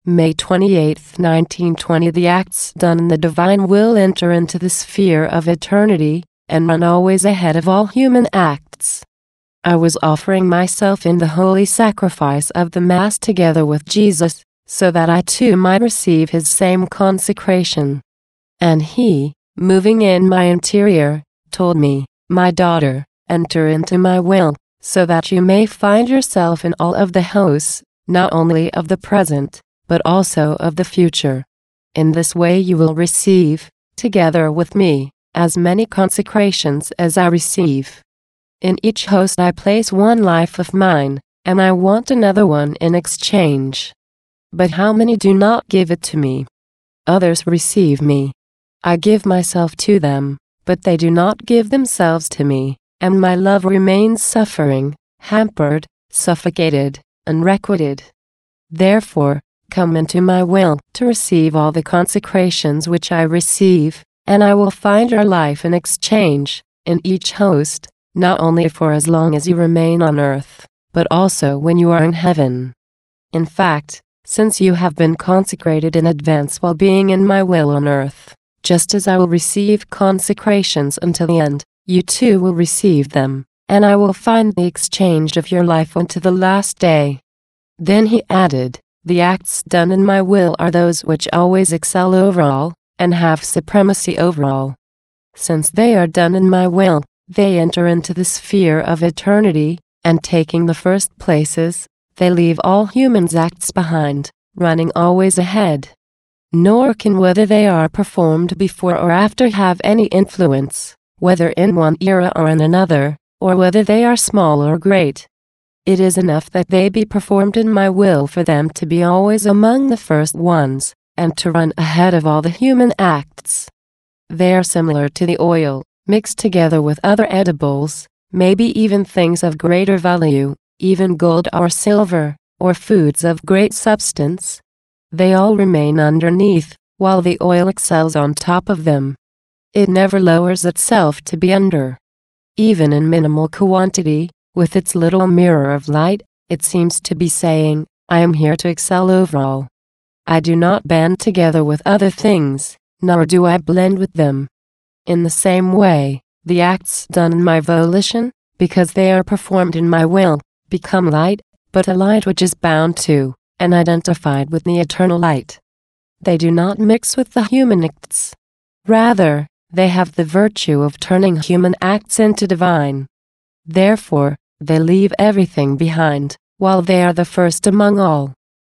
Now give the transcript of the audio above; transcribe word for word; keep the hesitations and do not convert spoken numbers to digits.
May twenty-eighth, nineteen twenty. The acts done in the divine will enter into the sphere of eternity, and run always ahead of all human acts. I was offering myself in the holy sacrifice of the Mass together with Jesus, so that I too might receive his same consecration. And he, moving in my interior, told me, "My daughter, enter into my will, so that you may find yourself in all of the hosts, not only of the present, but also of the future. In this way you will receive, together with me, as many consecrations as I receive. In each host I place one life of mine, and I want another one in exchange. But how many do not give it to me? Others receive me. I give myself to them, but they do not give themselves to me, and my love remains suffering, hampered, suffocated, unrequited. Therefore, come into my will to receive all the consecrations which I receive, and I will find your life in exchange, in each host, not only for as long as you remain on earth, but also when you are in heaven. In fact, since you have been consecrated in advance while being in my will on earth, just as I will receive consecrations until the end, you too will receive them, and I will find the exchange of your life unto the last day." Then he added, "The acts done in my will are those which always excel over all, and have supremacy over all. Since they are done in my will, they enter into the sphere of eternity, and taking the first places, they leave all humans' acts behind, running always ahead. Nor can whether they are performed before or after have any influence, whether in one era or in another, or whether they are small or great. It is enough that they be performed in my will for them to be always among the first ones, and to run ahead of all the human acts. They are similar to the oil, mixed together with other edibles, maybe even things of greater value, even gold or silver, or foods of great substance. They all remain underneath, while the oil excels on top of them. It never lowers itself to be under. Even in minimal quantity, with its little mirror of light, it seems to be saying, I am here to excel over all. I do not band together with other things, nor do I blend with them. In the same way, the acts done in my volition, because they are performed in my will, become light, but a light which is bound to, and identified with the eternal light. They do not mix with the human acts. Rather, they have the virtue of turning human acts into divine. Therefore, they leave everything behind, while they are the first among all.